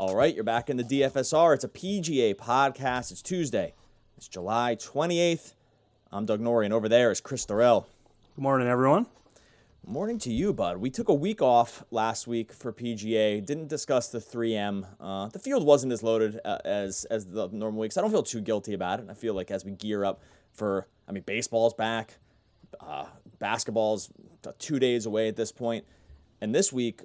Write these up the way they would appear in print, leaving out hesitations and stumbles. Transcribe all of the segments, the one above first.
All right, you're back in the DFSR. It's a PGA podcast. It's Tuesday. It's July 28th. I'm Doug Norrie, and over there is Chris Durrell. Good morning, everyone. Morning to you, bud. We took a week off last week for PGA. Didn't discuss the 3M. The field wasn't as loaded as the normal weeks. I don't feel too guilty about it. I feel like as we gear up for, baseball's back. Basketball's 2 days away at this point. And this week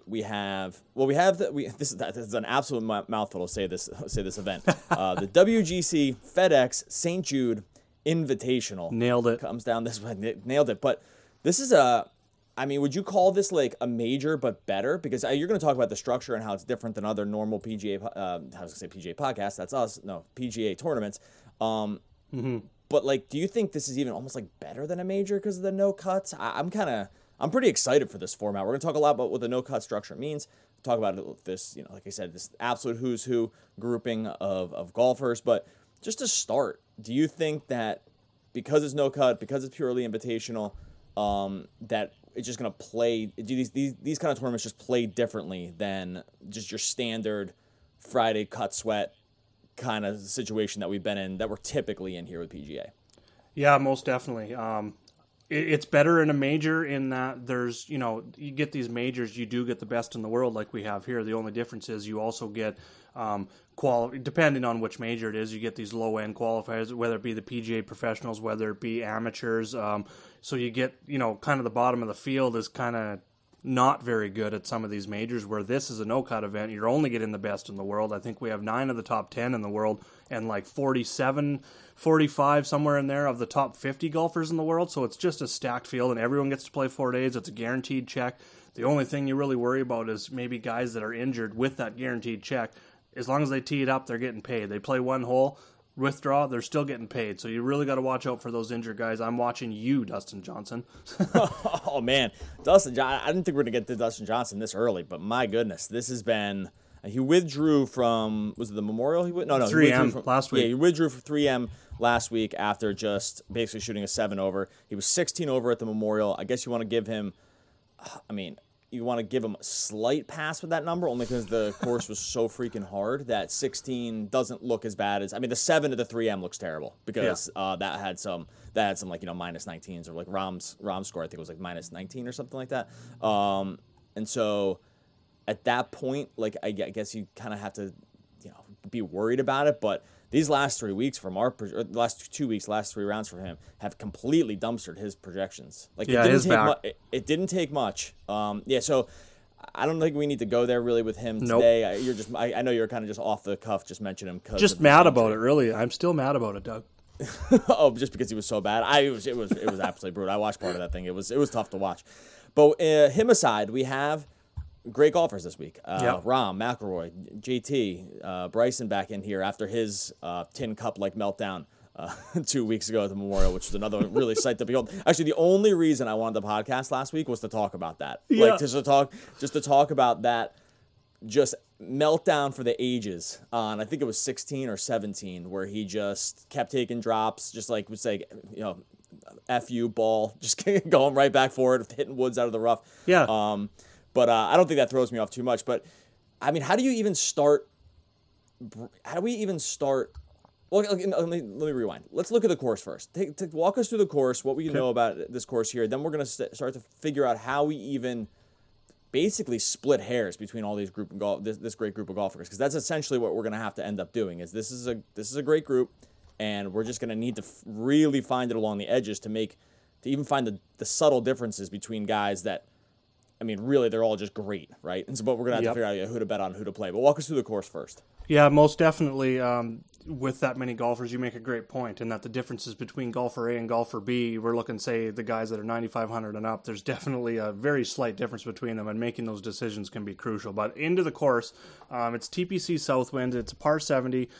this is an absolute mouthful to say this event. The WGC FedEx St. Jude Invitational. Nailed it. Comes down this way. Nailed it. But this is would you call this like a major but better? Because you're going to talk about the structure and how it's different than other normal PGA, PGA podcasts. That's us. No, PGA tournaments. But do you think this is even almost like better than a major because of the no cuts? I'm pretty excited for this format. We're going to talk a lot about what the no-cut structure means. Talk about this, like I said, this absolute who's who grouping of golfers. But just to start, do you think that because it's no-cut, because it's purely invitational, that it's just going to play, do these kind of tournaments just play differently than just your standard Friday cut sweat kind of situation that we've been in, that we're typically in here with PGA? Yeah, most definitely. It's better in a major in that there's, you get these majors, you do get the best in the world like we have here. The only difference is you also get, depending on which major it is, you get these low-end qualifiers, whether it be the PGA professionals, whether it be amateurs. So you get, kind of the bottom of the field is kind of not very good at some of these majors, where this is a no-cut event. You're only getting the best in the world. I think we have 9 of the top 10 in the world and 47, 45, somewhere in there, of the top 50 golfers in the world. So it's just a stacked field, and everyone gets to play 4 days. It's a guaranteed check. The only thing you really worry about is maybe guys that are injured with that guaranteed check. As long as they tee it up, they're getting paid. They play one hole, withdraw, they're still getting paid. So you really got to watch out for those injured guys. I'm watching you, Dustin Johnson. Oh, man. Dustin Johnson. I didn't think we were going to get to Dustin Johnson this early, but my goodness, this has been... He withdrew from, was it the Memorial? No, 3M last week. Yeah, he withdrew from 3M last week after just basically shooting a 7 over. He was 16 over at the Memorial. I guess you want to give him, a slight pass with that number, only because the course was so freaking hard that 16 doesn't look as bad as, the 7 to the 3M looks terrible because that had some minus 19s, or Rahm's score, I think it was minus 19 or something like that. And so at that point, I guess you kind of have to, be worried about it. But these last 3 weeks last 2 weeks, last 3 rounds for him have completely dumpstered his projections. It didn't take much. So I don't think we need to go there really with him today. Nope. I know you're kind of just off the cuff, just mentioning him. Just mad about it, really. I'm still mad about it, Doug. Oh, just because he was so bad. It was absolutely brutal. I watched part of that thing. It was tough to watch. But him aside, we have great golfers this week. Rahm, McIlroy, JT, Bryson back in here after his tin cup-like meltdown 2 weeks ago at the Memorial, which was another really sight to behold. Actually, the only reason I wanted the podcast last week was to talk about that. Just to talk about that just meltdown for the ages on, I think it was 16 or 17, where he just kept taking drops, just would say, F you, ball, just going right back for it, hitting woods out of the rough. Yeah. But I don't think that throws me off too much. But, how do you even start? How do we even start? Well, let me rewind. Let's look at the course first. Walk us through the course, what we know about this course here. Then we're going to start to figure out how we even basically split hairs between all these this great group of golfers. Because that's essentially what we're going to have to end up doing. Is this is a great group, and we're just going to need to really find it along the edges to even find the subtle differences between guys that, really, they're all just great, right? And so, but we're going to have to figure out who to bet on, who to play. But walk us through the course first. Yeah, most definitely. With that many golfers, you make a great point, and that the differences between golfer A and golfer B, we're looking, say, the guys that are 9,500 and up, there's definitely a very slight difference between them, and making those decisions can be crucial. But into the course, it's TPC Southwind. It's a par 70,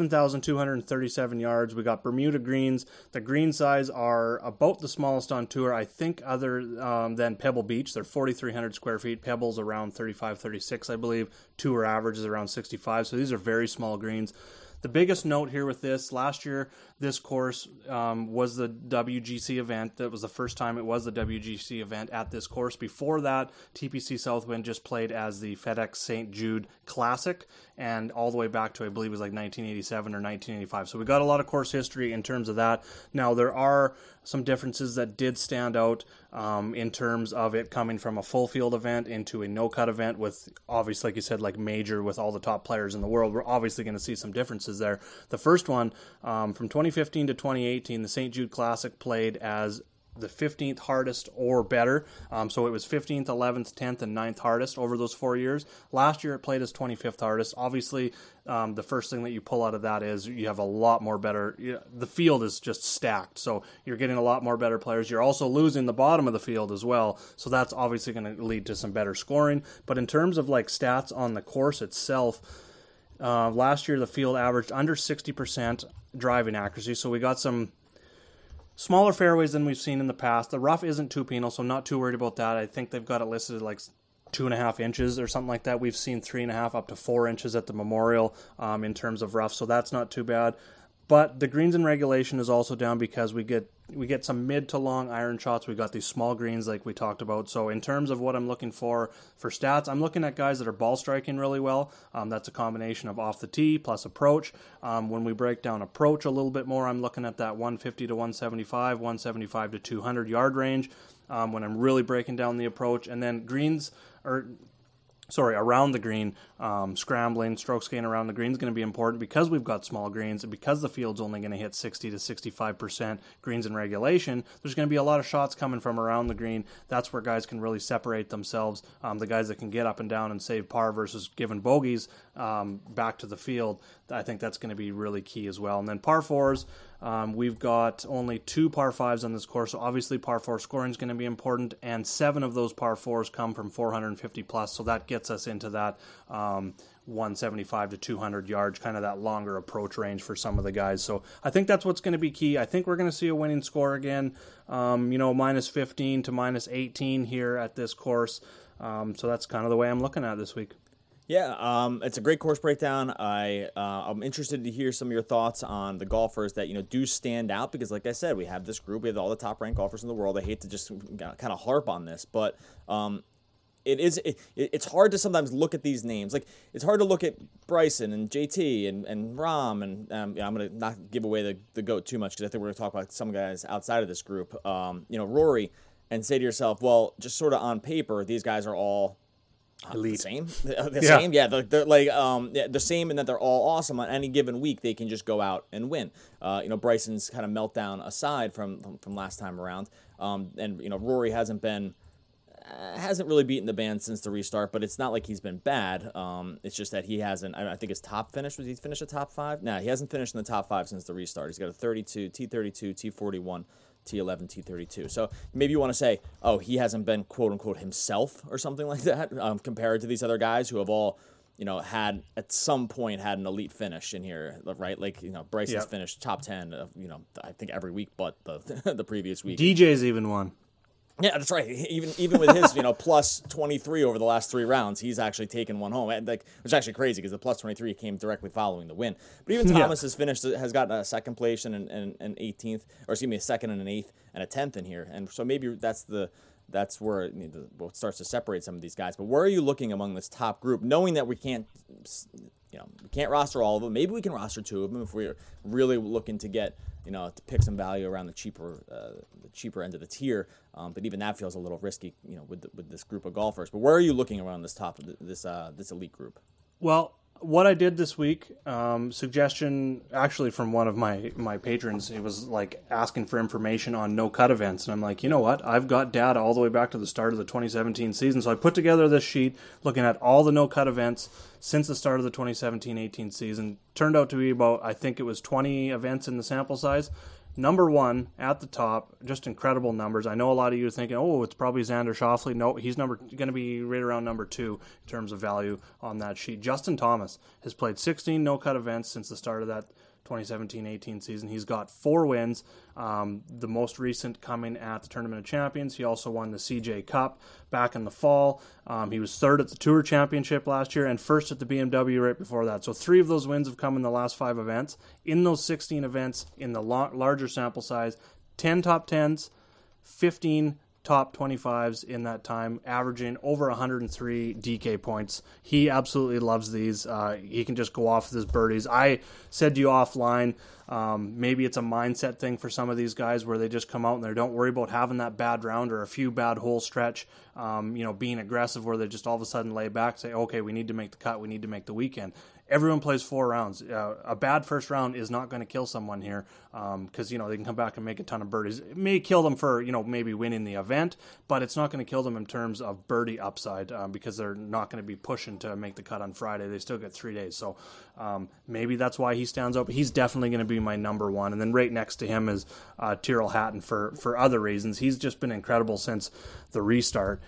7,237 yards. We got Bermuda greens. The green size are about the smallest on tour, I think, other than Pebble Beach. They're 4,300 square feet. Pebble's around 35, 36, I believe. Tour average is around 65, so these are very small greens. the biggest note here with this, last year, this course was the WGC event. That was the first time it was the WGC event at this course. Before that, TPC Southwind just played as the FedEx St. Jude Classic, and all the way back to, I believe it was like 1987 or 1985. So we got a lot of course history in terms of that. Now, there are some differences that did stand out in terms of it coming from a full field event into a no-cut event with, obviously, like you said, like major with all the top players in the world. We're obviously going to see some differences there. The first one, from 2015 to 2018, the St. Jude Classic played as the 15th hardest or better. So it was 15th, 11th, 10th, and 9th hardest over those 4 years. Last year it played as 25th hardest. Obviously, the first thing that you pull out of that is you have a lot more better. The field is just stacked, so you're getting a lot more better players. You're also losing the bottom of the field as well, so that's obviously going to lead to some better scoring. But in terms of like stats on the course itself, last year the field averaged under 60% driving accuracy, so we got some smaller fairways than we've seen in the past. The rough isn't too penal, so I'm not too worried about that. I think they've got it listed at like 2.5 inches or something like that. We've seen 3.5 up to 4 inches at the Memorial in terms of rough, so that's not too bad. But the greens in regulation is also down because we get some mid to long iron shots. We got these small greens like we talked about. So in terms of what I'm looking for stats, I'm looking at guys that are ball striking really well. That's a combination of off the tee plus approach. When we break down approach a little bit more, I'm looking at that 150 to 175, 175 to 200 yard range when I'm really breaking down the approach. And then around the green, scrambling, strokes gain around the green is going to be important because we've got small greens and because the field's only going to hit 60 to 65% greens in regulation. There's going to be a lot of shots coming from around the green. That's where guys can really separate themselves. The guys that can get up and down and save par versus giving bogeys back to the field. I think that's going to be really key as well. And then par fours, we've got only 2 par 5s on this course, so obviously par 4 scoring is going to be important, and 7 of those par 4s come from 450 plus, so that gets us into that 175 to 200 yards, kind of that longer approach range for some of the guys. So I think that's what's going to be key. I think we're going to see a winning score again, minus 15 to minus 18 here at this course. So that's kind of the way I'm looking at it this week. Yeah, it's a great course breakdown. I'm interested to hear some of your thoughts on the golfers that do stand out because, like I said, we have this group. We have all the top-ranked golfers in the world. I hate to just kind of harp on this, but it's hard to sometimes look at these names. Like it's hard to look at Bryson and JT and Rahm and I'm going to not give away the GOAT too much because I think we're going to talk about some guys outside of this group. Rory, and say to yourself, well, just sort of on paper, these guys are all elite. The same? Same? Yeah, they're like the same in that they're all awesome. On any given week, they can just go out and win. Bryson's kind of meltdown aside from last time around, and Rory hasn't really beaten the band since the restart, but it's not like he's been bad. It's just that he hasn't. I think his top finish, was he finished a top 5? No, he hasn't finished in the top 5 since the restart. He's got a 32, T32, T41. T11, T32. So maybe you want to say, oh, he hasn't been quote unquote himself or something like that, compared to these other guys who have all, had at some point had an elite finish in here, right? Like, Bryson's finished top 10, I think every week but the previous week. DJ's even won. Yeah, that's right. Even with his, plus 23 over the last 3 rounds, he's actually taken one home. Which is actually crazy because the plus 23 came directly following the win. But even Thomas has gotten a second place and an 18th, or excuse me, a second and an 8th and a 10th in here. And so maybe that's where what starts to separate some of these guys. But where are you looking among this top group, knowing that we can't roster all of them? Maybe we can roster 2 of them if we're really looking to get, to pick some value around the cheaper end of the tier. But even that feels a little risky, with this group of golfers. But where are you looking around this top of this elite group? Well, what I did this week, suggestion actually from one of my patrons, he was like asking for information on no-cut events. And I'm like, you know what? I've got data all the way back to the start of the 2017 season. So I put together this sheet looking at all the no-cut events since the start of the 2017-18 season. Turned out to be about, I think it was 20 events in the sample size. Number 1 at the top, just incredible numbers. I know a lot of you are thinking, oh, it's probably Xander Schauffele. No, he's going to be right around number 2 in terms of value on that sheet. Justin Thomas has played 16 no-cut events since the start of that 2017-18 season. He's got 4 wins, the most recent coming at the Tournament of Champions. He also won the CJ Cup back in the fall. He was 3rd at the Tour Championship last year and 1st at the BMW right before that. So 3 of those wins have come in the last 5 events. In those 16 events, in the larger sample size, 10 top 10s, 15 top 25s in that time, averaging over 103 DK points. He absolutely loves these. He can just go off with his birdies. I said to you offline, maybe it's a mindset thing for some of these guys where they just come out and they don't worry about having that bad round or a few bad hole stretch, being aggressive where they just all of a sudden lay back, say, okay, we need to make the cut, we need to make the weekend. Everyone plays 4 rounds. A bad first round is not going to kill someone here because, they can come back and make a ton of birdies. It may kill them for, maybe winning the event, but it's not going to kill them in terms of birdie upside because they're not going to be pushing to make the cut on Friday. They still get 3 days. So maybe that's why he stands out. But he's definitely going to be my number one. And then right next to him is Tyrrell Hatton for other reasons. He's just been incredible since the restart.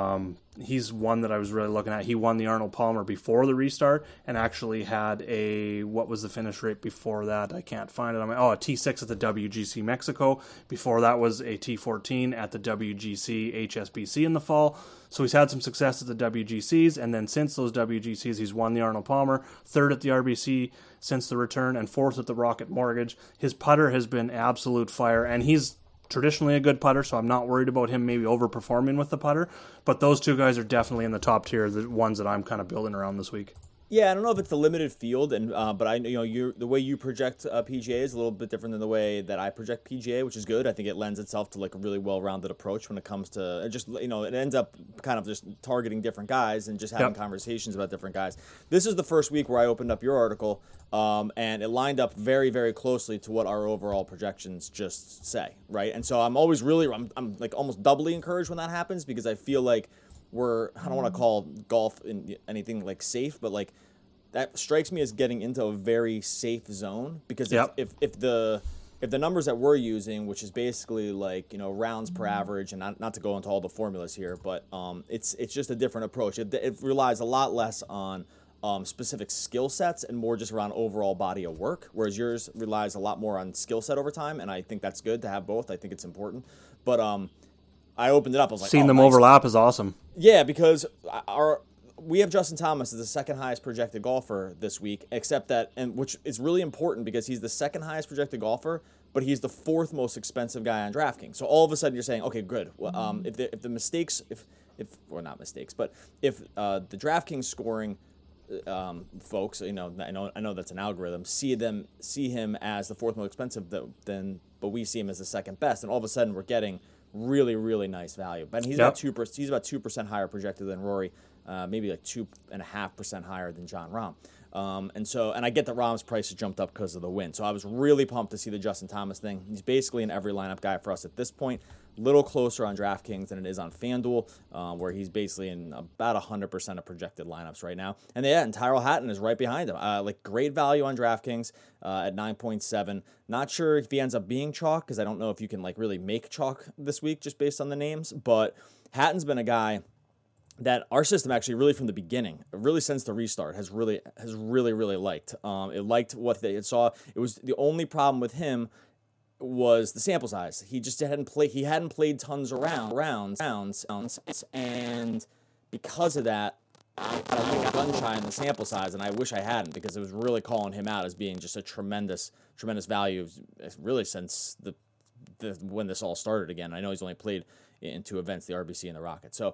He's one that I was really looking at. He won the Arnold Palmer before the restart and actually had what was the finish rate before that? I can't find it. A T6 at the WGC Mexico. Before that was a T14 at the WGC HSBC in the fall. So he's had some success at the WGCs, and then since those WGCs, he's won the Arnold Palmer, 3rd at the RBC since the return, and 4th at the Rocket Mortgage. His putter has been absolute fire, and he's traditionally a good putter, so I'm not worried about him maybe overperforming with the putter. But those 2 guys are definitely in the top tier, the ones that I'm kind of building around this week. Yeah, I don't know if it's the limited field, and but I the way you project PGA is a little bit different than the way that I project PGA, which is good. I think it lends itself to like a really well-rounded approach when it comes to it ends up kind of just targeting different guys and just having conversations about different guys. This is the first week where I opened up your article, and it lined up very, very closely to what our overall projections just say, right? And so I'm always I'm like almost doubly encouraged when that happens because I feel like I don't want to call golf in anything like safe, but like that strikes me as getting into a very safe zone because if the numbers that we're using, which is basically like rounds per average, and not to go into all the formulas here, but it's just a different approach. It relies a lot less on specific skill sets and more just around overall body of work, whereas yours relies a lot more on skill set over time, and I think that's good to have both. I think it's important, but I opened it up. I was like, seeing them overlap is awesome. Yeah, because we have Justin Thomas as the 2nd highest projected golfer this week, except that, and which is really important because he's the 2nd highest projected golfer, but he's the 4th most expensive guy on DraftKings. So all of a sudden you're saying, okay, good. Well, if the mistakes, or not mistakes, but if the DraftKings scoring folks, I know that's an algorithm, see him as the 4th most expensive, but we see him as the 2nd best, and all of a sudden we're getting really, really nice value. But he's about 2% higher projected than Rory, maybe like 2.5% higher than Jon Rahm. And I get that Rahm's price has jumped up because of the win. So I was really pumped to see the Justin Thomas thing. He's basically an every lineup guy for us at this point. Little closer on DraftKings than it is on FanDuel, where he's basically in about 100% of projected lineups right now. And Tyrrell Hatton is right behind him. Great value on DraftKings at 9.7. Not sure if he ends up being chalk because I don't know if you can really make chalk this week just based on the names. But Hatton's been a guy that our system actually really from the beginning, really since the restart, has really liked. It liked what they saw. It was the only problem with him was the sample size. He just hadn't played tons of rounds, and because of that, I got a little gun shy in the sample size, and I wish I hadn't because it was really calling him out as being just a tremendous value, really since when this all started again. I know he's only played in 2 events, the RBC and the Rocket. So,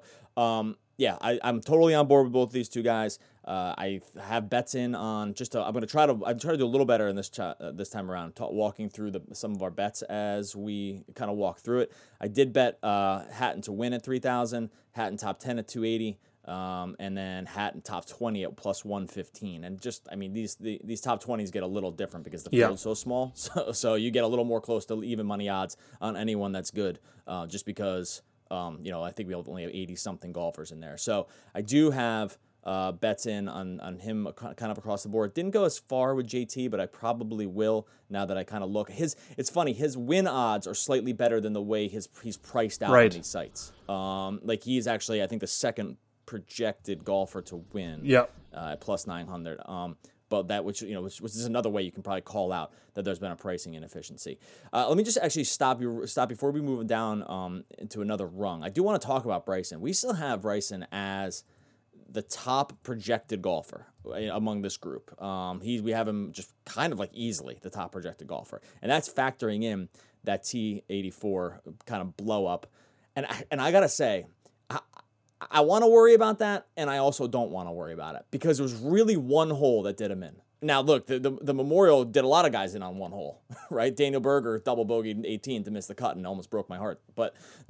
I'm totally on board with both of these 2 guys. I have bets in on I'm going to try to do a little better in this time around, walking through some of our bets as we kind of walk through it. I did bet Hatton to win at 3,000, Hatton top 10 at 280. And then Hatton top 20 at plus 115. And these top 20s get a little different because the field's so small. So you get a little more close to even money odds on anyone that's good, just because, I think we only have 80-something golfers in there. So I do have bets in on him kind of across the board. Didn't go as far with JT, but I probably will now that I kind of look. It's funny, his win odds are slightly better than the way he's priced out on these sites. He's actually, I think, the 2nd projected golfer to win at plus 900. but that which is another way you can probably call out that there's been a pricing inefficiency. Let me just actually stop before we move down into another rung. I do want to talk about Bryson. We still have Bryson as the top projected golfer among this group. We have him just kind of like easily the top projected golfer, and that's factoring in that T84 kind of blow up. And I gotta say, I want to worry about that, and I also don't want to worry about it because there was really one hole that did him in. Now, look, the Memorial did a lot of guys in on one hole, right? Daniel Berger double bogeyed 18 to miss the cut and almost broke my heart. But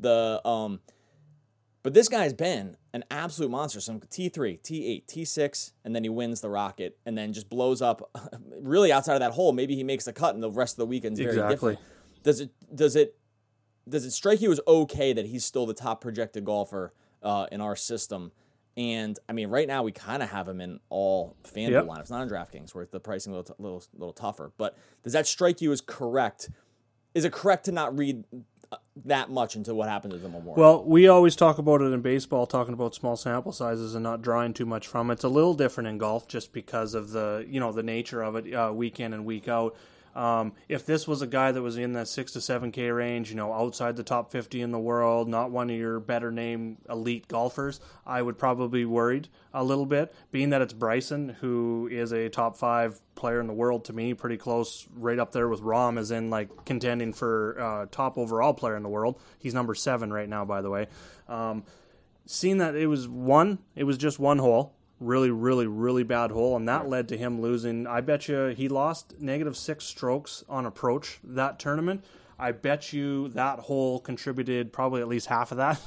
this guy's been an absolute monster. Some T3, T8, T6, and then he wins the Rocket, and then just blows up. Really, outside of that hole, maybe he makes the cut, and the rest of the weekend's very different. Does it strike you as okay that he's still the top projected golfer in our system? And I mean, right now we kind of have him in all FanDuel lineups, not on DraftKings, where the pricing a little tougher. But does that strike you as correct? Is it correct to not read that much into what happened at the Memorial? Well, we always talk about it in baseball, talking about small sample sizes and not drawing too much from it. It's a little different in golf just because of the nature of it, week in and week out. If this was a guy that was in that 6 to 7K range, outside the top 50 in the world, not one of your better name elite golfers, I would probably be worried a little bit. Being that it's Bryson, who is a top 5 player in the world to me, pretty close, right up there with Rahm, as in like contending for top overall player in the world. He's number 7 right now, by the way. Seeing that it was just one hole. Really, really, really bad hole, and that led to him losing. I bet you he lost -6 strokes on approach that tournament. I bet you that hole contributed probably at least half of that.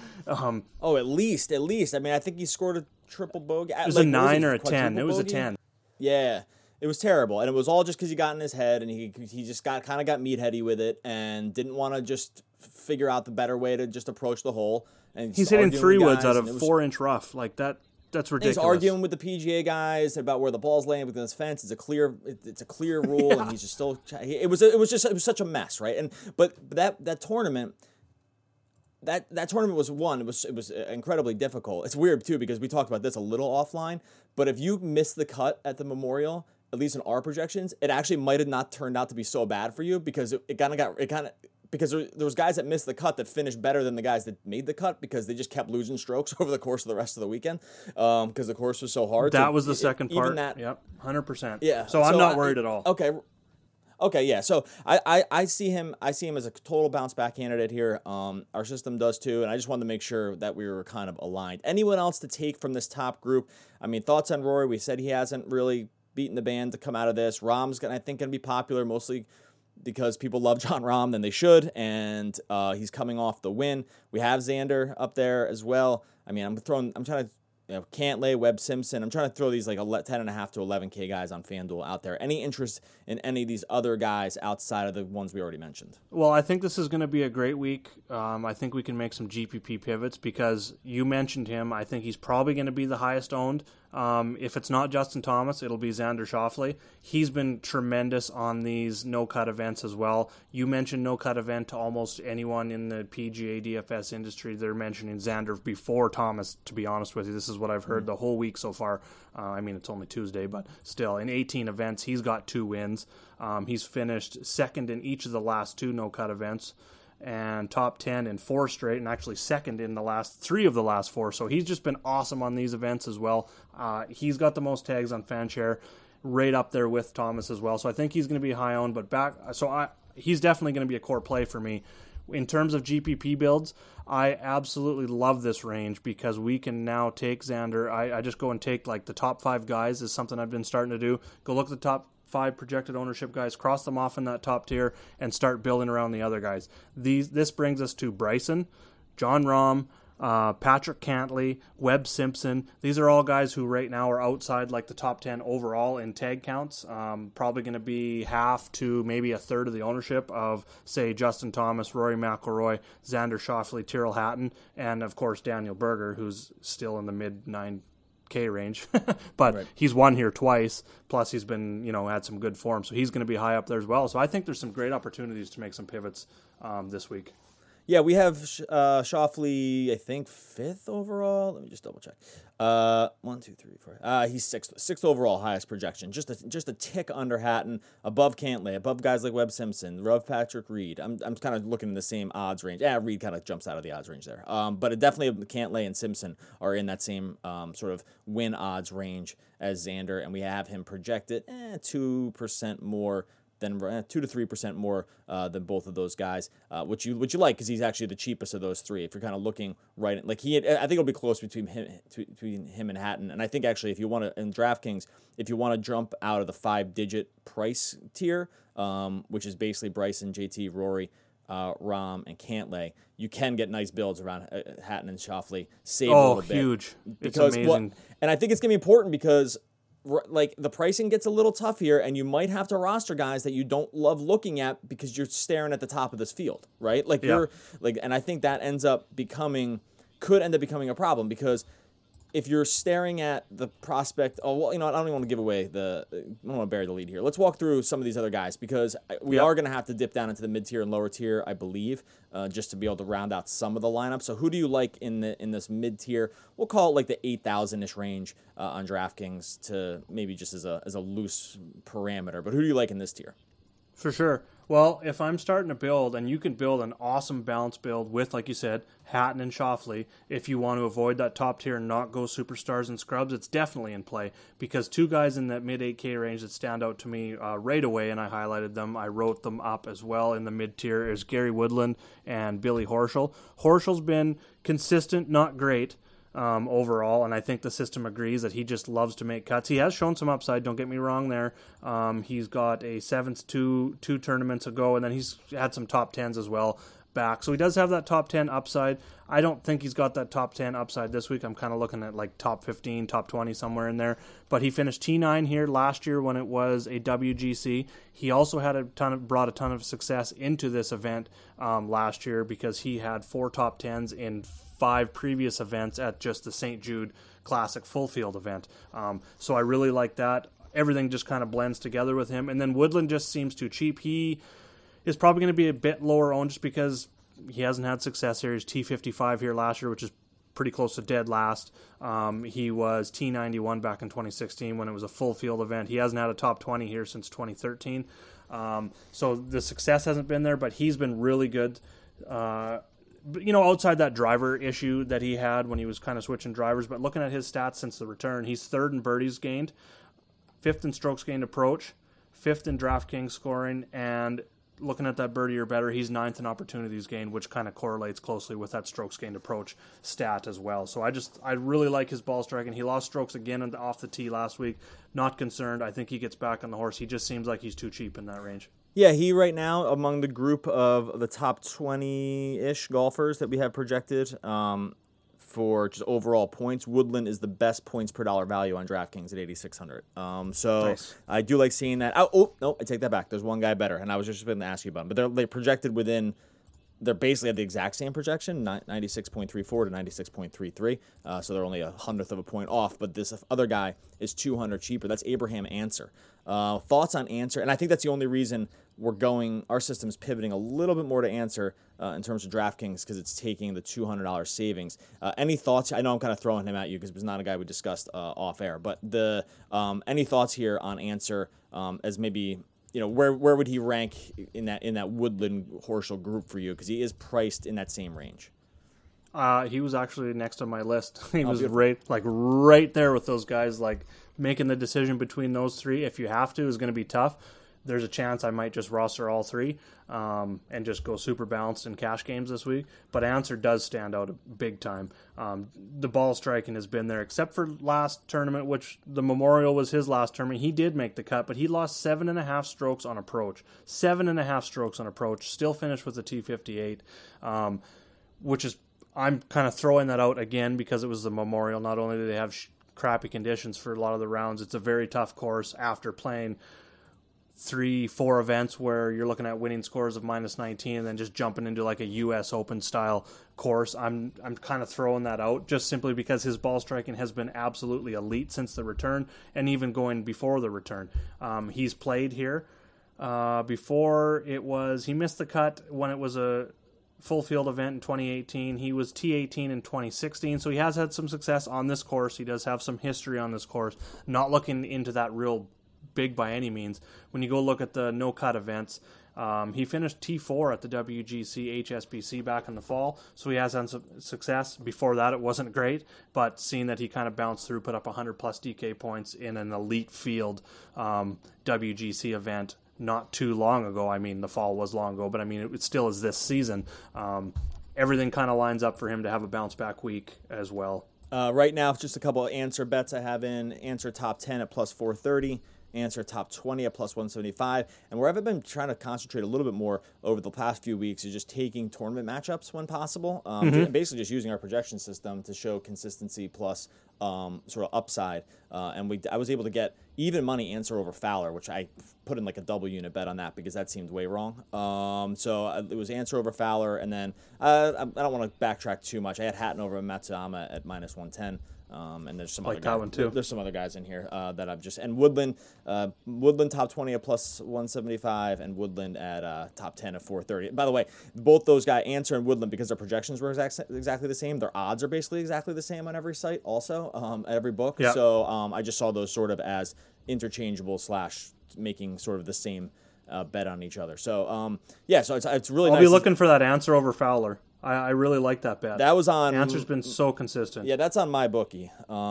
At least. I mean, I think he scored a triple bogey. It was a 9 or a 10. It was a 10. Yeah, it was terrible, and it was all just because he got in his head, and he just got meatheady with it, and didn't want to just figure out the better way to just approach the hole. And he's hitting 3 woods out of 4-inch rough like that. That's ridiculous. He's arguing with the PGA guys about where the ball's laying within this fence. It's a clear rule, and he's just still. It was such a mess, right? But that tournament. That tournament was won. It was incredibly difficult. It's weird too because we talked about this a little offline. But if you miss the cut at the Memorial, at least in our projections, it actually might have not turned out to be so bad for you because because there was guys that missed the cut that finished better than the guys that made the cut because they just kept losing strokes over the course of the rest of the weekend because the course was so hard. That was the second part. 100%. Yeah. So I'm not worried at all. Okay, yeah. So I see him as a total bounce back candidate here. Our system does too, and I just wanted to make sure that we were kind of aligned. Anyone else to take from this top group? I mean, thoughts on Rory? We said he hasn't really beaten the band to come out of this. Rahm's I think going to be popular mostly because people love Jon Rahm than they should, and he's coming off the win. We have Xander up there as well. I mean, I'm trying to Cantlay, Webb Simpson. I'm trying to throw these like 10.5 to 11K guys on FanDuel out there. Any interest in any of these other guys outside of the ones we already mentioned? Well, I think this is going to be a great week. I think we can make some GPP pivots because you mentioned him. I think he's probably going to be the highest owned. If it's not Justin Thomas, it'll be Xander Schauffele. He's been tremendous on these no-cut events as well. You mentioned no-cut event to almost anyone in the PGA DFS industry. They're mentioning Xander before Thomas, to be honest with you. This is what I've heard the whole week so far. I mean, it's only Tuesday, but still, in 18 events, he's got 2 wins. He's finished second in each of the last 2 no-cut events and top 10 in 4 straight, and actually second in the last 3 of the last 4. So he's just been awesome on these events as well. He's got the most tags on Fanshare, right up there with Thomas as well. So I think he's going to be high owned, but he's definitely going to be a core play for me. In terms of GPP builds, I absolutely love this range because we can now take Xander. I just go and take like the top 5 guys is something I've been starting to do. Go look at the top 5 projected ownership guys, cross them off in that top tier, and start building around the other guys. This brings us to Bryson, Jon Rahm, Patrick Cantlay, Webb Simpson. These are all guys who right now are outside like the top 10 overall in tag counts. Probably going to be half to maybe a third of the ownership of, say, Justin Thomas, Rory McIlroy, Xander Schauffele, Tyrrell Hatton, and of course Daniel Berger, who's still in the mid 9K range, but right. He's won here twice. Plus, he's been had some good form, so he's going to be high up there as well. So I think there's some great opportunities to make some pivots this week. Yeah, we have Schauffele, I think, 5th overall. Let me just double check. 1, 2, 3, 4. He's sixth overall, highest projection. Just a tick under Hatton, above Cantlay, above guys like Webb Simpson, above Patrick Reed. I'm kind of looking in the same odds range. Yeah, Reed kind of jumps out of the odds range there. But it definitely Cantlay and Simpson are in that same sort of win odds range as Xander, and we have him projected 2% more than 2 to 3% more than both of those guys, which you like because he's actually the cheapest of those three. If you're kind of looking right, I think it'll be close between him and Hatton. And I think actually, if you want to in DraftKings, if you want to jump out of the 5-digit price tier, which is basically Bryson, JT, Rory, Rahm, and Cantlay, you can get nice builds around Hatton and Schauffele. Save a little bit. Huge! It's amazing. Well, and I think it's gonna be important because like the pricing gets a little tough here, and you might have to roster guys that you don't love looking at because you're staring at the top of this field, right? Like you're like, and I think that could end up becoming a problem because if you're staring at the prospect, I don't even want to give away I don't want to bury the lead here. Let's walk through some of these other guys because we are going to have to dip down into the mid tier and lower tier, I believe, just to be able to round out some of the lineup. So who do you like in this mid tier? We'll call it like the 8,000-ish range on DraftKings to maybe just as a loose parameter. But who do you like in this tier? For sure. Well, if I'm starting to build, and you can build an awesome balance build with, like you said, Hatton and Schauffele, if you want to avoid that top tier and not go superstars and scrubs, it's definitely in play because two guys in that mid 8K range that stand out to me right away, and I highlighted them, I wrote them up as well in the mid tier, is Gary Woodland and Billy Horschel. Horschel's been consistent, not great, overall, and I think the system agrees that he just loves to make cuts. He has shown some upside, don't get me wrong there. He's got a 7th two tournaments ago, and then he's had some top 10s as well back. So he does have that top 10 upside. I don't think he's got that top 10 upside this week. I'm kind of looking at like top 15, top 20, somewhere in there. But he finished T9 here last year when it was a WGC. He also had brought a ton of success into this event last year because he had 4 top 10s in 5 previous events at just the St. Jude Classic full field event. So I really like that. Everything just kind of blends together with him. And then Woodland just seems too cheap. He is probably going to be a bit lower owned just because he hasn't had success here. He's T55 here last year, which is pretty close to dead last. He was T91 back in 2016 when it was a full field event. He hasn't had a top 20 here since 2013. So the success hasn't been there, but he's been really good. Outside that driver issue that he had when he was kind of switching drivers, but looking at his stats since the return, he's 3rd in birdies gained, 5th in strokes gained approach, 5th in DraftKings scoring, and looking at that birdie or better, he's 9th in opportunities gained, which kind of correlates closely with that strokes gained approach stat as well. So I really like his ball striking. He lost strokes again off the tee last week. Not concerned. I think he gets back on the horse. He just seems like he's too cheap in that range. Yeah, he right now among the group of the top 20-ish golfers that we have projected for just overall points, Woodland is the best points per dollar value on DraftKings at 8,600. So nice. I do like seeing that. No, I take that back. There's one guy better, and I was just going to ask you about him. But they're projected within. They're basically at the exact same projection, 96.34 to 96.33. So they're only 100th of a point off. But this other guy is 200 cheaper. That's Abraham Ancer. Thoughts on Ancer? And I think that's the only reason our system's pivoting a little bit more to Ancer in terms of DraftKings because it's taking the $200 savings. Any thoughts? I know I'm kind of throwing him at you because it was not a guy we discussed off air. But any thoughts here on Ancer as maybe... where would he rank in that Woodland Horschel group for you? Because he is priced in that same range. He was actually next on my list. He was right there with those guys. Like making the decision between those three, if you have to, is going to be tough. There's a chance I might just roster all three and just go super balanced in cash games this week. But Ancer does stand out big time. The ball striking has been there, except for last tournament, which the Memorial was his last tournament. He did make the cut, but he lost 7.5 strokes on approach. 7.5 strokes on approach. Still finished with a T58, which is, I'm kind of throwing that out again because it was the Memorial. Not only do they have crappy conditions for a lot of the rounds, it's a very tough course after playing 3-4 events where you're looking at winning scores of -19 and then just jumping into like a US Open style course. I'm kind of throwing that out just simply because his ball striking has been absolutely elite since the return and even going before the return. He's played here before he missed the cut when it was a full field event in 2018. He was T18 in 2016, so he has had some success on this course. He does have some history on this course. Not looking into that real big by any means. When you go look at the no-cut events, he finished T4 at the WGC HSBC back in the fall, so he has had some success. Before that, it wasn't great, but seeing that he kind of bounced through, put up 100-plus DK points in an elite field WGC event not too long ago. I mean, the fall was long ago, but I mean, it still is this season. Everything kind of lines up for him to have a bounce-back week as well. Right now, just a couple of answer bets I have in. Answer top 10 at plus 430. Answer top 20 at plus 175. And where I've been trying to concentrate a little bit more over the past few weeks is just taking tournament matchups when possible. Basically just using our projection system to show consistency plus sort of upside. I was able to get even money answer over Fowler, which I put in like a double unit bet on that because that seemed way wrong. It was answer over Fowler, and then I don't want to backtrack too much. I had Hatton over Matsuyama at minus 110. And there's some like other that guys, one too. There's some other guys in here that I've just, and Woodland top 20 at plus 175 and Woodland at top 10 at 430. By the way, both those guys, Answer and Woodland, because their projections were exactly the same, their odds are basically exactly the same on every site also, at every book. Yep. So I just saw those sort of as interchangeable / making sort of the same bet on each other. So so it's really nice. I'll be looking for that Answer over Fowler. I really like that bet. That was on... Answer's been so consistent. Yeah, that's on my bookie.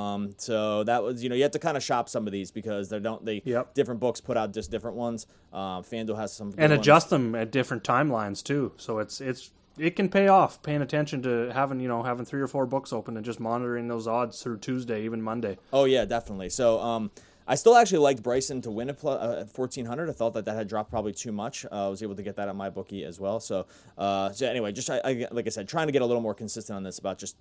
So that was, you have to kind of shop some of these because different books put out just different ones. FanDuel has some good and ones. Adjust them at different timelines too. So it can pay off paying attention to having 3 or 4 books open and just monitoring those odds through Tuesday, even Monday. Oh yeah, definitely. So I still actually liked Bryson to win at 1,400. I thought that had dropped probably too much. I was able to get that on my bookie as well. So anyway, just like I said, trying to get a little more consistent on this about just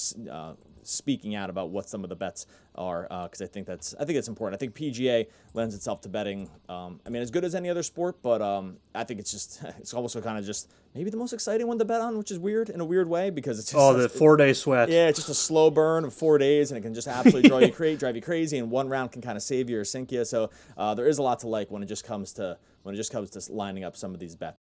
speaking out about what some of the bets are because I think it's important. I think PGA lends itself to betting. As good as any other sport, but I think it's also kind of just maybe the most exciting one to bet on, which is weird in a weird way because it's just the 4-day sweat. Yeah, it's just a slow burn of 4 days, and it can just absolutely drive you crazy. And one round can kind of save you or sink you. So there is a lot to like when it just comes to lining up some of these bets.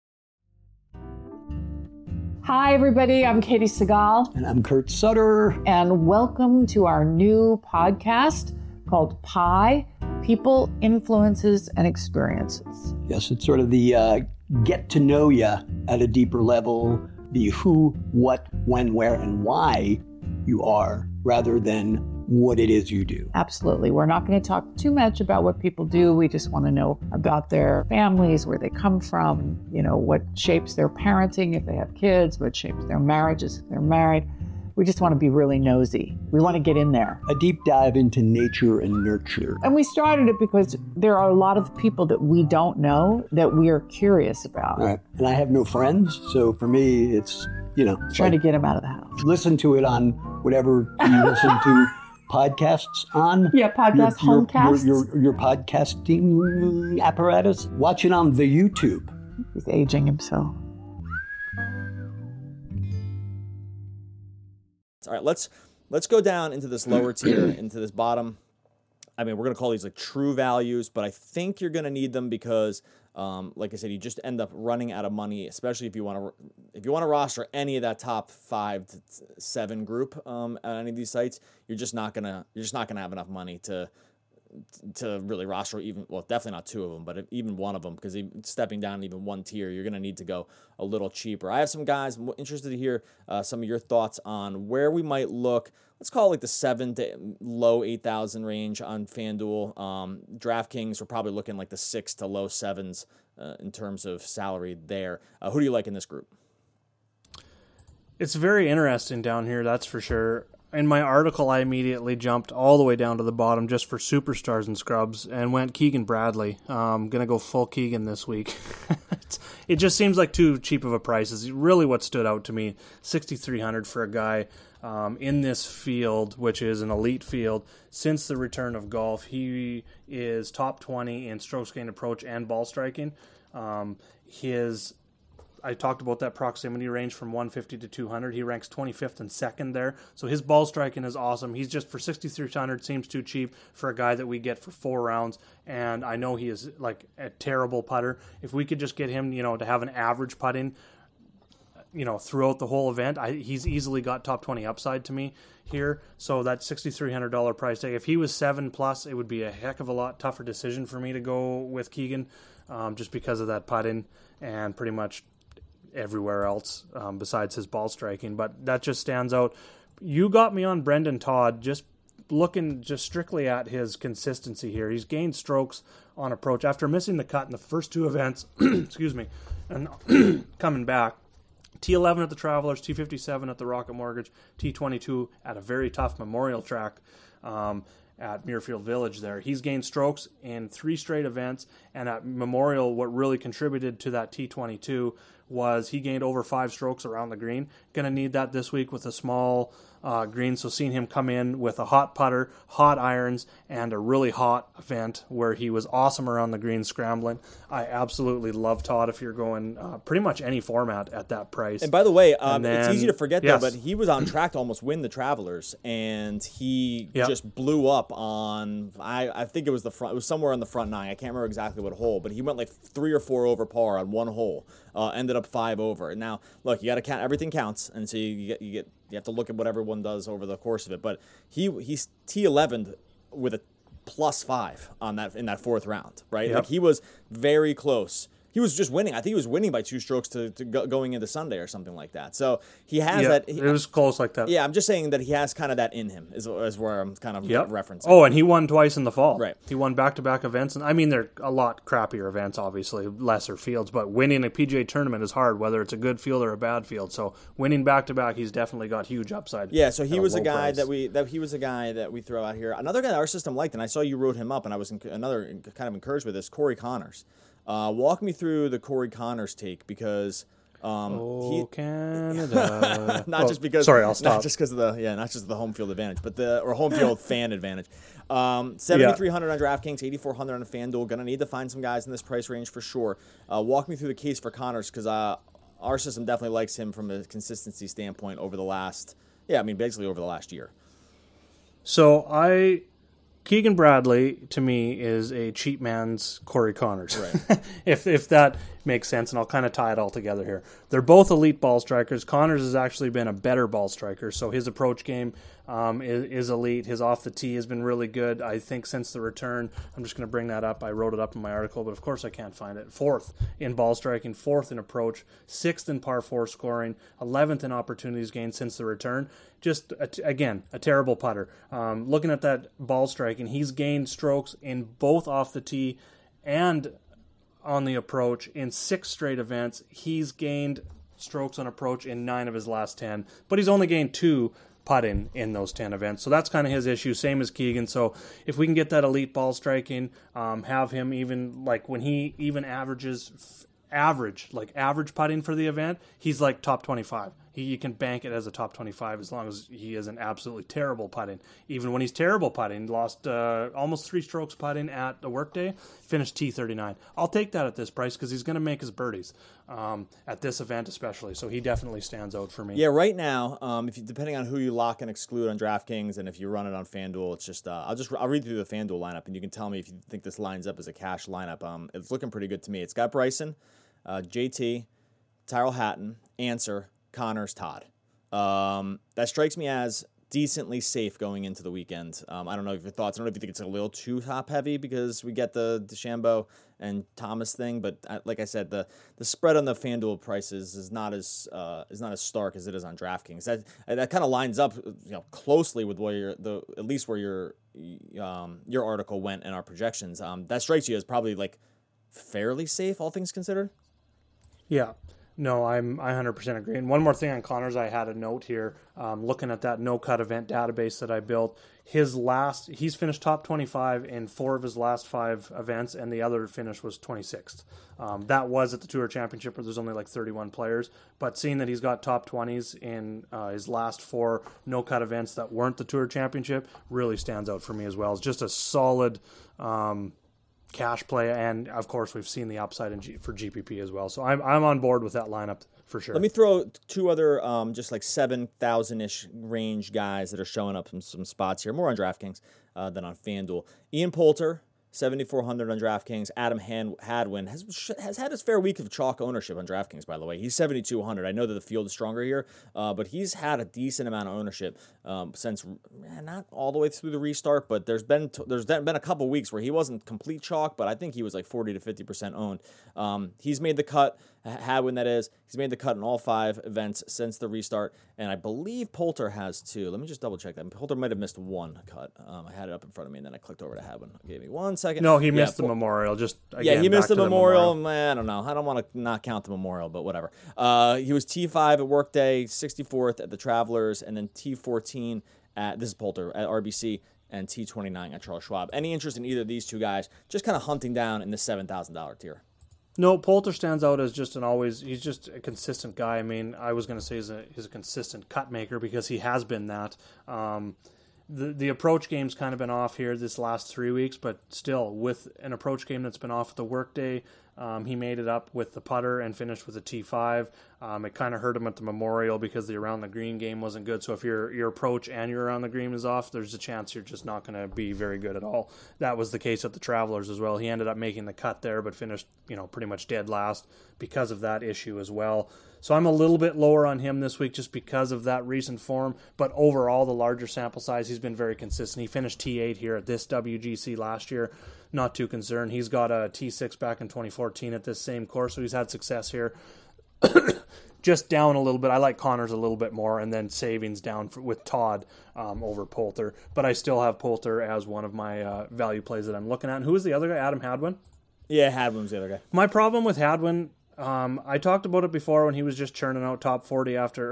Hi, everybody. I'm Katie Segal. And I'm Kurt Sutter. And welcome to our new podcast called PI, People, Influences, and Experiences. Yes, it's sort of the get to know you at a deeper level, the who, what, when, where, and why you are, rather than what it is you do. Absolutely. We're not going to talk too much about what people do. We just want to know about their families, where they come from, what shapes their parenting if they have kids, what shapes their marriages if they're married. We just want to be really nosy. We want to get in there. A deep dive into nature and nurture. And we started it because there are a lot of people that we don't know that we are curious about. Right. And I have no friends, so for me, it's, trying to get them out of the house. Listen to it on whatever you listen to podcasts on. Yeah, homecasts. Your podcasting apparatus. Watch it on the YouTube. He's aging himself. All right, let's go down into this lower tier, into this bottom. We're going to call these like true values, but I think you're going to need them because, like I said, you just end up running out of money, especially if you want to roster any of that top 5 to 7 group on any of these sites. You're just not gonna have enough money to really roster definitely not 2 of them, but even one of them, because stepping down even one tier, you're going to need to go a little cheaper. I have some guys. I'm interested to hear some of your thoughts on where we might look. Let's call it like the 7 to low 8,000 range on FanDuel. DraftKings, we're probably looking like the 6 to low 7s in terms of salary there. Who do you like in this group? It's very interesting down here, that's for sure. In my article, I immediately jumped all the way down to the bottom just for superstars and scrubs and went Keegan Bradley. I'm going to go full Keegan this week. It just seems like too cheap of a price. Is really what stood out to me. $6,300 for a guy in this field, which is an elite field. Since the return of golf, he is top 20 in strokes gained approach and ball striking. I talked about that proximity range from 150 to 200. He ranks 25th and 2nd there. So his ball striking is awesome. He's just, for 6,300, seems too cheap for a guy that we get for 4 rounds. And I know he is like a terrible putter. If we could just get him, to have an average putting, throughout the whole event. He's easily got top 20 upside to me here. So that $6,300 price tag, if he was 7+, it would be a heck of a lot tougher decision for me to go with Keegan, just because of that putting and pretty much everywhere else besides his ball striking. But that just stands out. You got me on Brendan Todd, just looking just strictly at his consistency here. He's gained strokes on approach after missing the cut in the first two events, excuse me, and coming back. T11 at the Travelers, T57 at the Rocket Mortgage, T22 at a very tough Memorial track at Muirfield Village there. He's gained strokes in 3 straight events, and at Memorial, what really contributed to that T22 was he gained over 5 strokes around the green. Going to need that this week with a small green, so seeing him come in with a hot putter, hot irons, and a really hot event where he was awesome around the green scrambling. I absolutely love Todd if you're going pretty much any format at that price. And by the way, then, it's easy to forget yes. though, but he was on track to almost win the Travelers, and he just blew up on, I think it was the front, it was somewhere on the front 9. I can't remember exactly what hole, but he went like 3 or 4 over par on one hole, ended up 5 over. And now, look, you got to count, everything counts, and so you have to look at what everyone does over the course of it. But he's T11'd with a +5 on that in that 4th round, right? Yep. Like he was very close. He was just winning. I think he was winning by 2 strokes to going into Sunday or something like that. So he has that. It was close like that. Yeah, I'm just saying that he has kind of that in him, is where I'm kind of referencing. Oh, and he won twice in the fall. Right. He won back-to-back events. And I mean, they're a lot crappier events, obviously, lesser fields. But winning a PGA tournament is hard, whether it's a good field or a bad field. So winning back-to-back, he's definitely got huge upside. Yeah, so he was a guy price. he was a guy that we throw out here. Another guy that our system liked, and I saw you wrote him up, and I was another kind of encouraged with this, Corey Connors. Walk me through the Corey Connors take, because Canada. just because sorry, I'll stop. Not just because of the home field advantage, but or home field fan advantage. 7,300 on DraftKings, 8,400 on FanDuel. Gonna need to find some guys in this price range for sure. Walk me through the case for Connors, because our system definitely likes him from a consistency standpoint over the last, basically over the last year. So Keegan Bradley, to me, is a cheap man's Corey Connors, right. if that makes sense, and I'll kind of tie it all together here. They're both elite ball strikers. Connors has actually been a better ball striker, so his approach game is elite. His off the tee has been really good, I think, since the return. I'm just going to bring that up. I wrote it up in my article, but of course I can't find it. 4th in ball striking, 4th in approach, 6th in par 4 scoring, 11th in opportunities gained since the return. Just, again, a terrible putter. Looking at that ball striking, he's gained strokes in both off the tee and on the approach in 6 straight events. He's gained strokes on approach in 9 of his last 10, but he's only gained 2 putting in those 10 events. So that's kind of his issue, same as Keegan. So if we can get that elite ball striking, have him even, like when he even averages average putting for the event, he's like top 25. You can bank it as a top 25 as long as he isn't absolutely terrible putting. Even when he's terrible putting, lost almost 3 strokes putting at the workday, finished T39. I'll take that at this price because he's going to make his birdies at this event especially. So he definitely stands out for me. Yeah, right now, depending on who you lock and exclude on DraftKings, and if you run it on FanDuel, it's just I'll read through the FanDuel lineup, and you can tell me if you think this lines up as a cash lineup. It's looking pretty good to me. It's got Bryson, JT, Tyrrell Hatton, Answer, Connors, Todd. That strikes me as decently safe going into the weekend. I don't know if your thoughts. I don't know if you think it's a little too top heavy because we get the DeChambeau and Thomas thing, but like I said, the spread on the FanDuel prices is not as stark as it is on DraftKings. That kind of lines up closely with where at least where your article went and our projections. That strikes you as probably like fairly safe, all things considered. Yeah. No, I 100% agree. And one more thing on Connors, I had a note here. Looking at that no-cut event database that I built, he's finished top 25 in 4 of his last 5 events, and the other finish was 26th. That was at the Tour Championship where there's only like 31 players. But seeing that he's got top 20s in his last 4 no-cut events that weren't the Tour Championship really stands out for me as well. It's just a solid cash play, and of course we've seen the upside for GPP as well. So I'm on board with that lineup for sure. Let me throw 2 other just like 7,000-ish range guys that are showing up in some spots here, more on DraftKings than on FanDuel. Ian Poulter, 7,400 on DraftKings. Adam Hadwin has had his fair week of chalk ownership on DraftKings, by the way. He's 7,200. I know that the field is stronger here, but he's had a decent amount of ownership since not all the way through the restart, but there's been a couple weeks where he wasn't complete chalk, but I think he was like 40 to 50% owned. He's made the cut. Hadwin, that is. He's made the cut in all 5 events since the restart, and I believe Poulter has too. Let me just double check that. Poulter might have missed one cut. I had it up in front of me, and then I clicked over to Hadwin. Give me 1 second. No, he missed the Memorial. He missed the Memorial. I don't know. I don't want to not count the Memorial, but whatever. He was T5 at Workday, 64th at the Travelers, and then T14 this is Poulter at RBC, and T29 at Charles Schwab. Any interest in either of these two guys? Just kind of hunting down in the $7,000 tier. No, Poulter stands out as just he's just a consistent guy. I mean, I was going to say he's a consistent cut maker because he has been that. The approach game's kind of been off here this last 3 weeks, but still, with an approach game that's been off at the Workday, he made it up with the putter and finished with a T5. It kind of hurt him at the Memorial because the around the green game wasn't good. So if your approach and your around the green is off, there's a chance you're just not going to be very good at all. That was the case at the Travelers as well. He ended up making the cut there, but finished pretty much dead last because of that issue as well. So I'm a little bit lower on him this week just because of that recent form. But overall, the larger sample size, he's been very consistent. He finished T8 here at this WGC last year. Not too concerned. He's got a T6 back in 2014 at this same course, so he's had success here. Just down a little bit. I like Connors a little bit more, and then savings down with Todd over Poulter. But I still have Poulter as one of my value plays that I'm looking at. And who is the other guy? Adam Hadwin? Yeah, Hadwin's the other guy. My problem with Hadwin, I talked about it before when he was just churning out top 40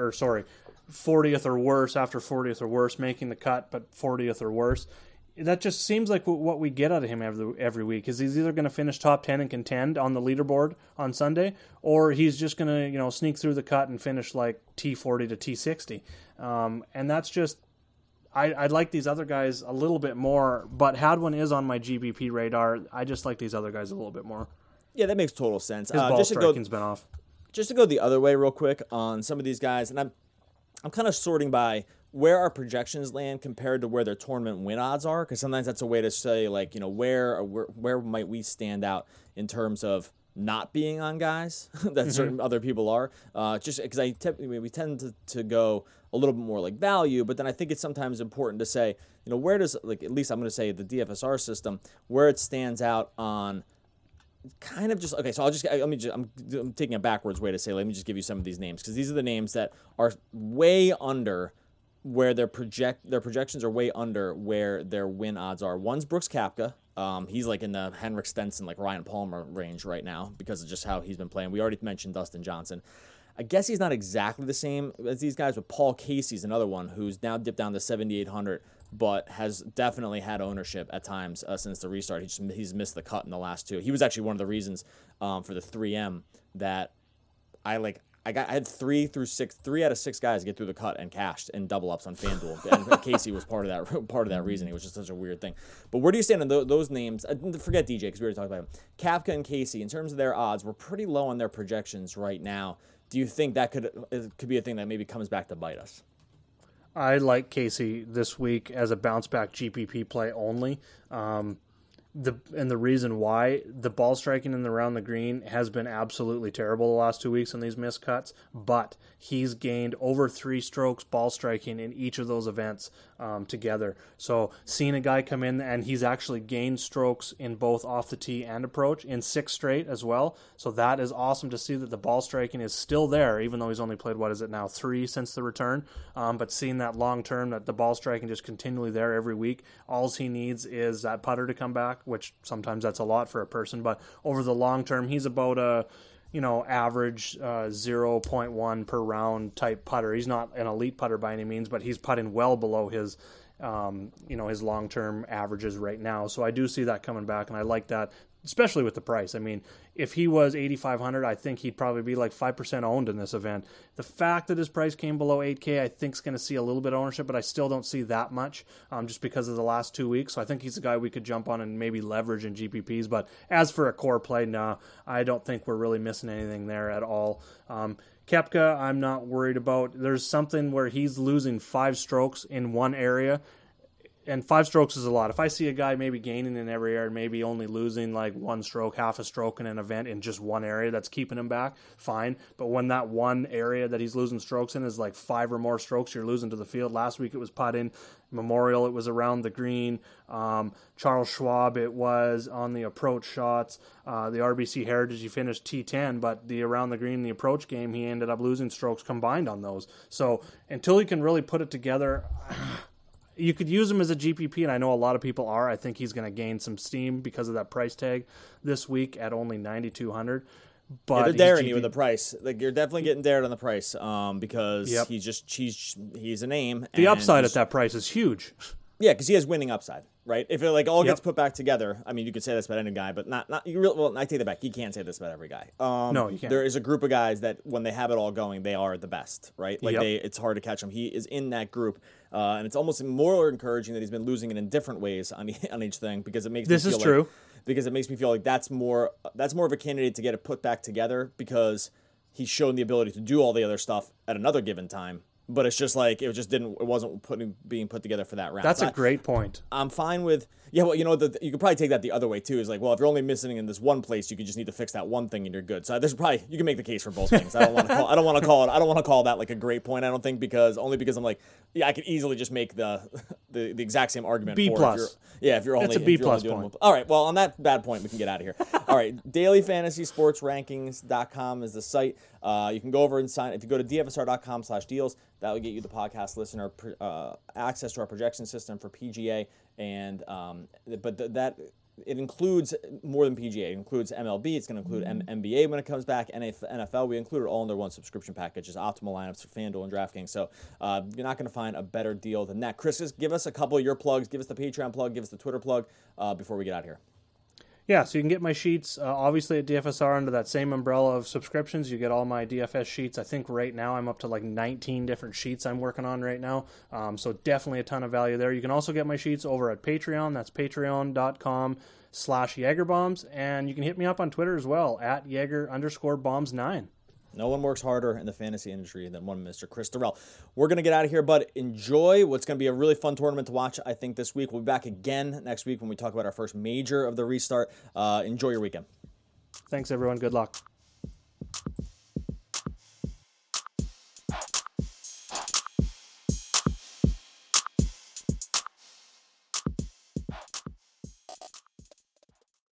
40th or worse after 40th or worse, making the cut, but 40th or worse. That just seems like what we get out of him every week. Is he's either going to finish top 10 and contend on the leaderboard on Sunday, or he's just going to sneak through the cut and finish like T40 to T60. And that's just I'd like these other guys a little bit more, but Hadwin is on my GBP radar. I just like these other guys a little bit more. Yeah, that makes total sense. His ball striking's been off. Just to go the other way real quick on some of these guys, and I'm kind of sorting by where our projections land compared to where their tournament win odds are, because sometimes that's a way to say, like, where might we stand out in terms of not being on guys that certain other people are. Just because we tend to go a little bit more like value, but then I think it's sometimes important to say, where does, like, at least I'm going to say the DFSR system, where it stands out on kind of just, okay, so I'm taking a backwards way to say, let me just give you some of these names, because these are the names that are way under where their projections are way under where their win odds are. One's Brooks Koepka. He's like in the Henrik Stenson, like Ryan Palmer range right now because of just how he's been playing. We already mentioned Dustin Johnson. I guess he's not exactly the same as these guys, but Paul Casey's another one who's now dipped down to 7,800, but has definitely had ownership at times since the restart. He's missed the cut in the last two. He was actually one of the reasons for the 3M that I had 3 out of 6 guys get through the cut and cashed in double ups on FanDuel, and Casey was part of that reason. It was just such a weird thing. But where do you stand on those names? Forget DJ because we already talked about him. Koepka and Casey, in terms of their odds, we're pretty low on their projections right now. Do you think that could be a thing that maybe comes back to bite us? I like Casey this week as a bounce back GPP play only. The reason why, the ball striking in the around the green has been absolutely terrible the last 2 weeks on these missed cuts, but he's gained over 3 strokes ball striking in each of those events together. So seeing a guy come in and he's actually gained strokes in both off the tee and approach in 6 straight as well. So that is awesome to see that the ball striking is still there, even though he's only played, 3 since the return. But seeing that long term, that the ball striking just continually there every week, all he needs is that putter to come back, which sometimes that's a lot for a person, but over the long term, he's about a average 0.1 per round type putter. He's not an elite putter by any means, but he's putting well below his his long-term averages right now. So I do see that coming back, and I like that, especially with the price. I mean, if he was 8,500, I think he'd probably be like 5% owned in this event. The fact that his price came below 8K, I think is going to see a little bit of ownership, but I still don't see that much just because of the last 2 weeks. So I think he's a guy we could jump on and maybe leverage in GPPs. But as for a core play, no, I don't think we're really missing anything there at all. Koepka, I'm not worried about. There's something where he's losing 5 strokes in one area. and 5 strokes is a lot. If I see a guy maybe gaining in every area, maybe only losing like 1 stroke, half a stroke in an event in just one area that's keeping him back, fine. But when that one area that he's losing strokes in is like 5 or more strokes, you're losing to the field. Last week it was putting. Memorial, it was around the green. Charles Schwab, it was on the approach shots. The RBC Heritage, he finished T10, but the around the green, the approach game, he ended up losing strokes combined on those. So until he can really put it together, you could use him as a GPP, and I know a lot of people are. I think he's going to gain some steam because of that price tag this week at only $9,200. But they're daring you with the price. Like, you're definitely getting dared on the price, because he's a name. The upside at that price is huge. Yeah, because he has winning upside, right? If it like all gets put back together, I mean, you could say this about any guy, but not you. Well, I take that back. You can't say this about every guy. No, you can't. There is a group of guys that when they have it all going, they are the best, right? Like it's hard to catch him. He is in that group, and it's almost more encouraging that he's been losing it in different ways on each thing, because it makes this me is feel true. Like, because it makes me feel like that's more of a candidate to get it put back together, because he's shown the ability to do all the other stuff at another given time. But it's just like it wasn't being put together for that round. That's a great point. I'm fine with well, you could probably take that the other way too. Is like, well, if you're only missing in this one place, you could just need to fix that one thing and you're good. So there's probably you can make the case for both things. I don't want to call that like a great point. I don't think because I'm like, yeah, I could easily just make the exact same argument. B+. If you're only that's a B+ point. All right, well, on that bad point, we can get out of here. All right, dailyfantasysportsrankings.com is the site. You can go over and sign. If you go to dfsr.com/deals, that will get you the podcast listener access to our projection system for PGA, and that it includes more than PGA. It includes MLB. It's going to include NBA when it comes back. NFL. We include it all under one subscription package. It's optimal lineups for FanDuel and DraftKings. So you're not going to find a better deal than that. Chris, just give us a couple of your plugs. Give us the Patreon plug. Give us the Twitter plug before we get out of here. Yeah, so you can get my sheets, obviously at DFSR under that same umbrella of subscriptions. You get all my DFS sheets. I think right now I'm up to like 19 different sheets I'm working on right now. So definitely a ton of value there. You can also get my sheets over at Patreon. That's patreon.com/JagerBombs. And you can hit me up on Twitter as well, at Jaeger_bombs9. No one works harder in the fantasy industry than one Mr. Chris Durrell. We're going to get out of here, but enjoy what's going to be a really fun tournament to watch, I think, this week. We'll be back again next week when we talk about our first major of the restart. Enjoy your weekend. Thanks, everyone. Good luck.